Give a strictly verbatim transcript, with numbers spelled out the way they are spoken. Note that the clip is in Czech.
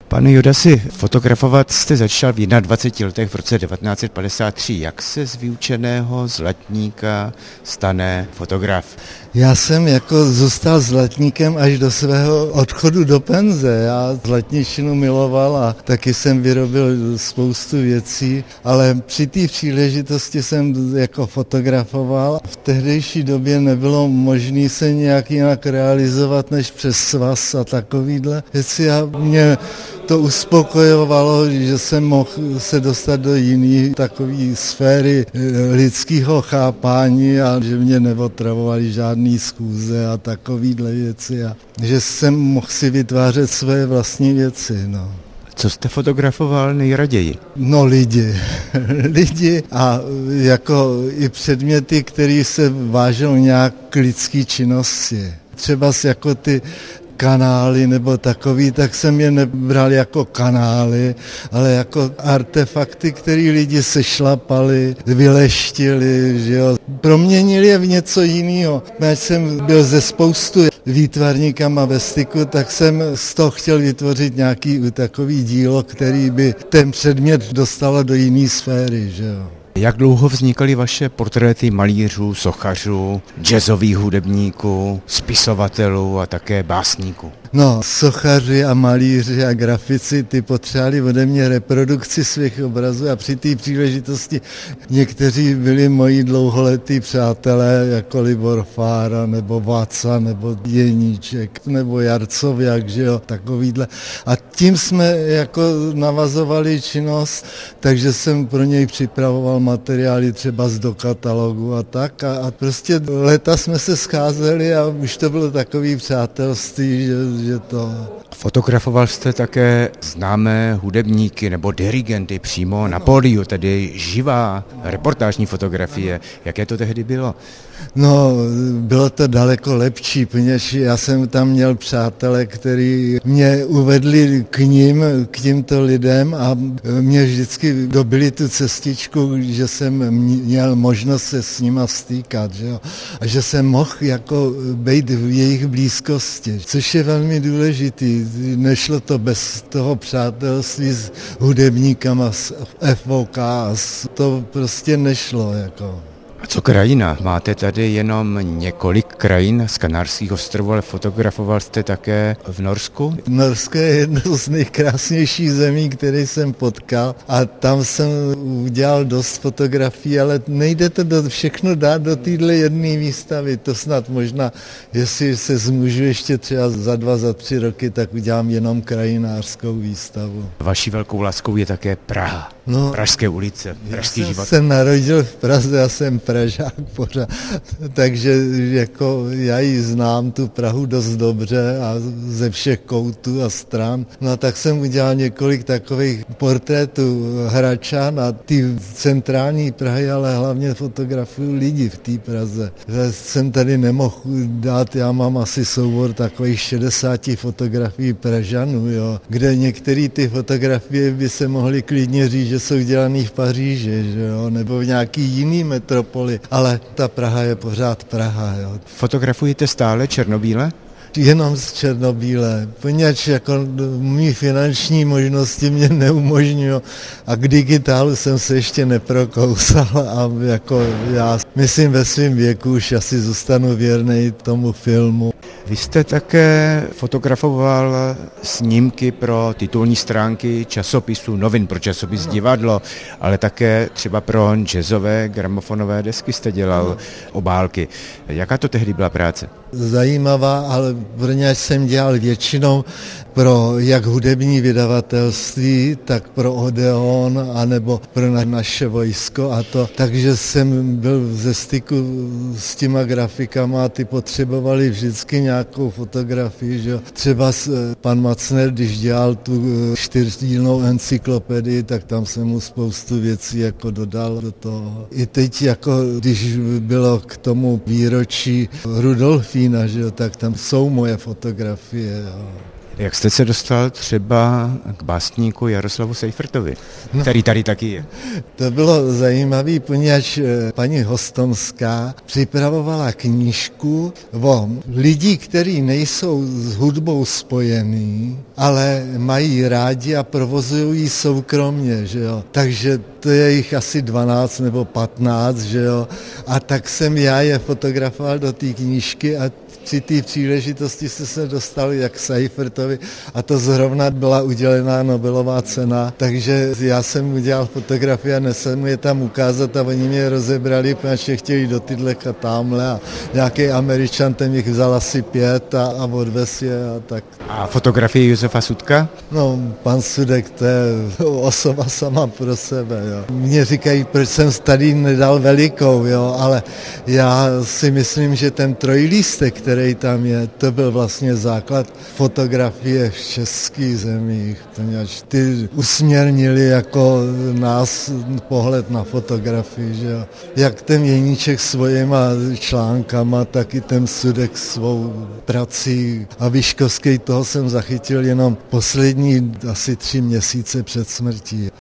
Pane Jodasi, fotografovat jste začal v dvaceti jedné letech v roce devatenáct set padesát tři. Jak se z vyučeného zlatníka stane fotograf? Já jsem jako zůstal zlatníkem až do svého odchodu do penze. Já zlatničinu miloval a taky jsem vyrobil spoustu věcí, ale při té příležitosti jsem jako fotografoval. V tehdejší době nebylo možné se nějak jinak realizovat než přes svaz a takovýhle věci a mě to uspokojovalo, že jsem mohl se dostat do jiné takové sféry lidského chápání a že mě neotravovaly žádný schůze a takovýhle věci a že jsem mohl si vytvářet své vlastní věci. No. Co jste fotografoval nejraději? No lidi. lidi a jako i předměty, které se vážou nějak k lidské činnosti. Třeba jako ty kanály nebo takový, tak jsem je nebral jako kanály, ale jako artefakty, které lidi sešlapali, vyleštili, že jo. Proměnili je v něco jiného. Když jsem byl ze spoustu výtvarníkama ve styku, tak jsem z toho chtěl vytvořit nějaký takový dílo, který by ten předmět dostalo do jiné sféry, že jo. Jak dlouho vznikaly vaše portréty malířů, sochařů, jazzových hudebníků, spisovatelů a také básníků? No, sochaři a malíři a grafici, ty potřebovali ode mě reprodukci svých obrazů a při té příležitosti někteří byli moji dlouholetí přátelé, jako Libor Fára, nebo Váca, nebo Jeníček, nebo Jarcověk, že jo, takovýhle. A tím jsme jako navazovali činnost, takže jsem pro něj připravoval materiály třeba z do katalogu a tak. A, a prostě leta jsme se scházeli a už to bylo takový přátelství, že že to... Fotografoval jste také známé hudebníky nebo dirigenty přímo na pódiu, tedy živá reportážní fotografie. Jaké to tehdy bylo? No, bylo to daleko lepší, protože já jsem tam měl přátele, kteří mě uvedli k ním, k těmto lidem a mě vždycky dobili tu cestičku, že jsem měl možnost se s nima stýkat, že jo? A že jsem mohl jako být v jejich blízkosti, což je velmi důležitý. Nešlo to bez toho přátelství s hudebníkama, s F O K, to prostě nešlo, jako. A co krajina? Máte tady jenom několik krajin z Kanárských ostrovů, ale fotografoval jste také v Norsku? Norsko je jedno z nejkrásnějších zemí, které jsem potkal a tam jsem udělal dost fotografií, ale nejde to do, všechno dát do téhle jedné výstavy. To snad možná, jestli se zmůžu ještě třeba za dva, za tři roky, tak udělám jenom krajinářskou výstavu. Vaší velkou láskou je také Praha. No, Pražské ulice, pražský život. Já jsem se narodil v Praze, já jsem Pražák pořád, takže jako já ji znám, tu Prahu dost dobře a ze všech koutů a stran. No tak jsem udělal několik takových portrétů Hradčan a ty centrální Prahy, ale hlavně fotografuju lidi v té Praze. Já jsem tady nemohl dát, já mám asi soubor takových šedesáti fotografií Pražanů, jo, kde některé ty fotografie by se mohly klidně říct, že jsou dělaný v Paříži, že jo, nebo v nějaký jiný metropoli, ale ta Praha je pořád Praha. Jo. Fotografujete stále černobíle? Jenom z černobíle, poněvadž jako mý finanční možnosti mě neumožňují a k digitálu jsem se ještě neprokousal a jako já myslím ve svém věku už asi zůstanu věrnej tomu filmu. Vy jste také fotografoval snímky pro titulní stránky časopisů, novin pro časopis Divadlo, ale také třeba pro jazzové gramofonové desky jste dělal obálky. Jaká to tehdy byla práce? Zajímavá, ale pro ně jsem dělal většinou pro jak hudební vydavatelství, tak pro Odeon, anebo pro na, naše vojsko a to. Takže jsem byl ze styku s těma grafikama a ty potřebovali vždycky nějakou fotografii, že jo. Třeba s, pan Macner, když dělal tu čtyřdílnou encyklopedii, tak tam jsem mu spoustu věcí jako dodal do toho. I teď jako, když bylo k tomu výročí Rudolfína, že jo, tak tam jsou moje fotografie, jo. Jak jste se dostal třeba k básníku Jaroslavu Seifertovi, no, který tady taky je? To bylo zajímavé, poněvadž paní Hostonská připravovala knížku o lidí, kteří nejsou s hudbou spojení, ale mají rádi a provozují ji soukromně, že jo. Takže to je jich asi dvanáct nebo patnáct, že jo. A tak jsem já je fotografoval do té knížky a při té příležitosti se se dostali jak Seifertovi a to zrovna byla udělená Nobelová cena, takže já jsem udělal fotografie a nesem je tam ukázat a oni mě rozebrali, protože chtěli do tyhle a tamhle a nějaký Američan ten jich vzal asi pět a, a odvez je a tak. A fotografie Josefa Sudka? No, pan Sudek, to je osoba sama pro sebe, jo. Mně říkají, proč jsem tady nedal velikou, jo, ale já si myslím, že ten trojlístek, který tam je, to byl vlastně základ fotografie v českých zemích, poněvadž ty usměrnili jako nás pohled na fotografii, že jo. Jak ten Jeníček svojima článkama, tak i ten Sudek svou prací a Vyškovský, toho jsem zachytil jenom poslední asi tři měsíce před smrtí.